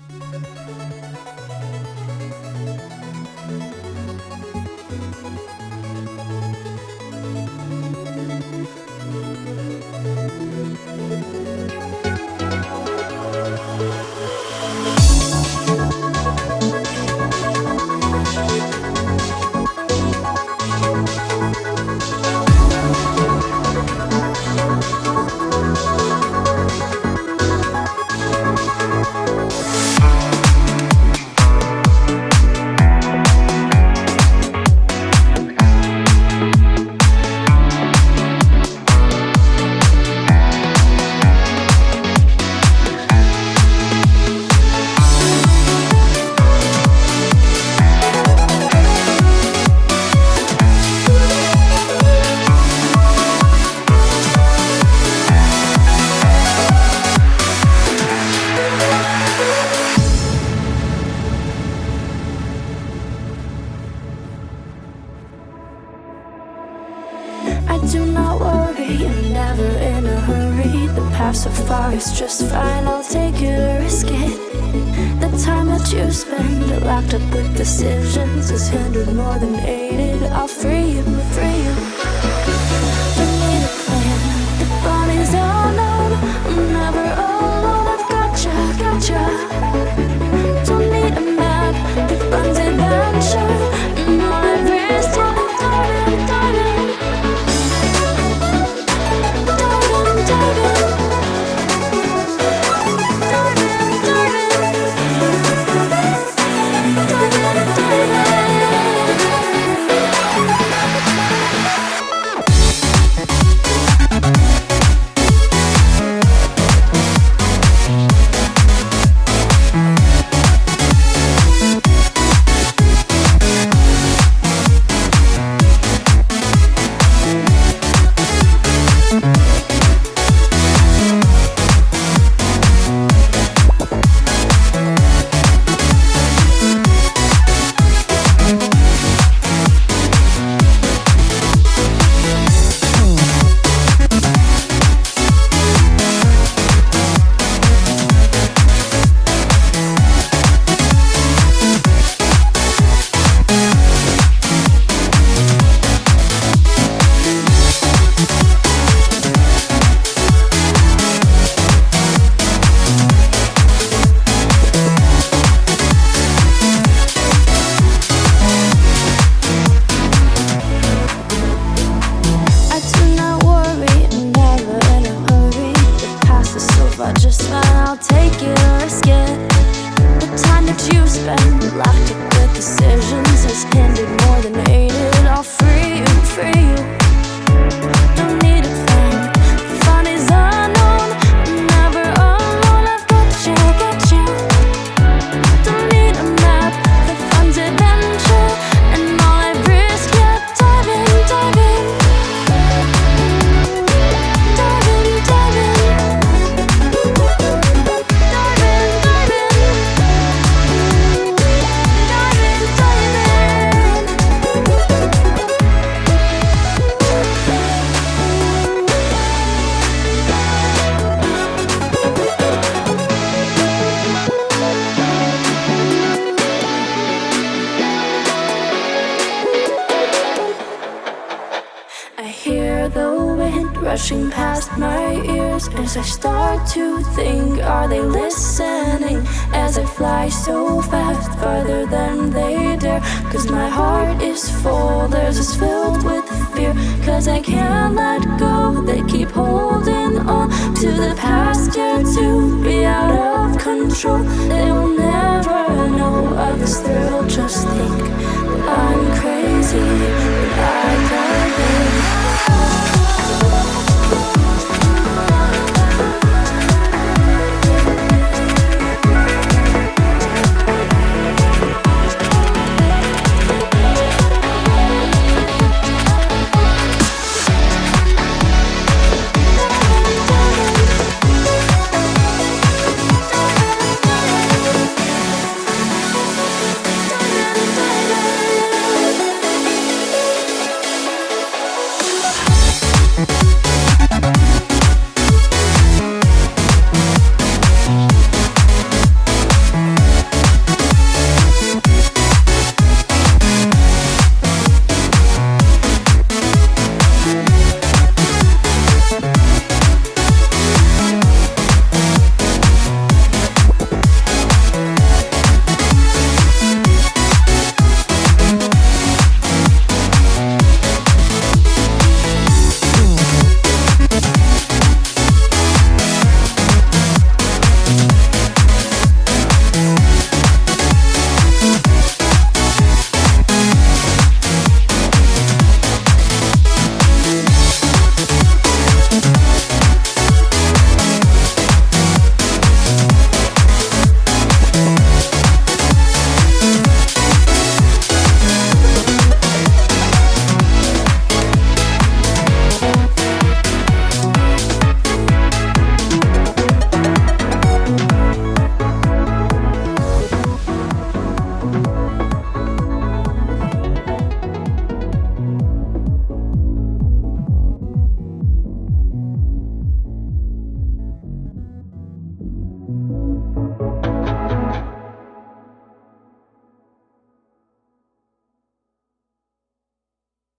I do not worry, I'm never in a hurry. The path so far is just fine, I'll take it or risk it. The time that you spend locked up with decisions has hindered more than aided. I'll free you, free you. Don't need a plan, the fun is unknown. I'm never alone, I've gotcha, gotcha. Don't need a map, the fun's adventure. And all I've risked, diving, diving. Just fine, I'll take it or risk it. The time that you spend locked up with decisions has hindered more than aided. I'll free you, free you. Don't need a plan, the fun is unknown. I'm never alone, I've got you, got you. Don't need a map, the fun's adventure. And all I've risked, yeah, diving, diving. Diving, diving. Rushing past my ears as I start to think, are they listening? As I fly so fast, farther than they dare. Cause my heart is full, theirs is filled with fear. Cause I can't let go, they keep holding on to the past, yeah, to be out of control. They will never know of this thrill, just think that I'm crazy, but I got it.